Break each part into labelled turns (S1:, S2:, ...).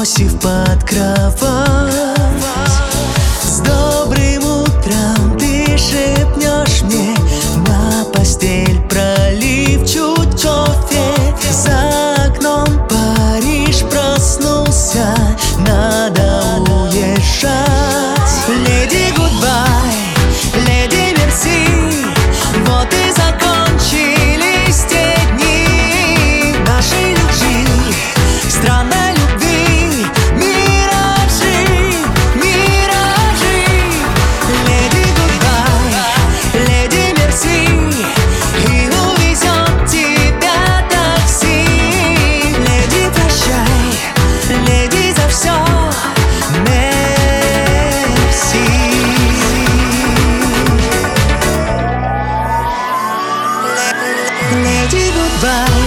S1: бросив под кровать. С добрым утром ты шепнешь мне на постель, пролив чуть кофе. За окном Париж проснулся, надо уезжать. Леди, гудбай, леди, мерси, вот и закончились те дни нашей любви, странной любви. Миражи, миражи. Леди, гудбай, леди, мерси, и увезет тебя такси. Леди, прощай, леди, за все. Lady, goodbye.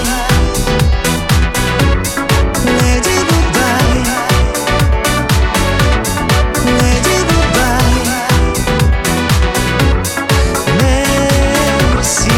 S1: Lady, goodbye. Lady, goodbye. Merci.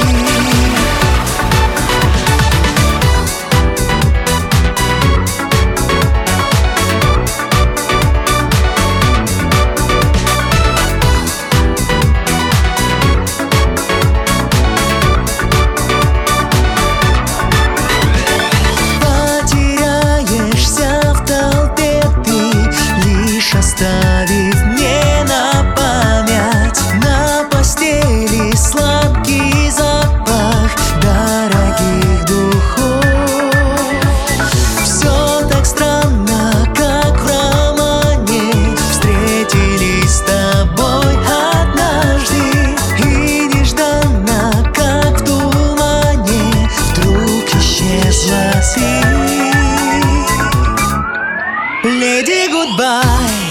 S1: Оставив мне на память на постели сладкий запах дорогих духов. Все так странно, как в романе. Встретились с тобой однажды, и нежданно, как в тумане, вдруг исчезла ты. Lady, goodbye.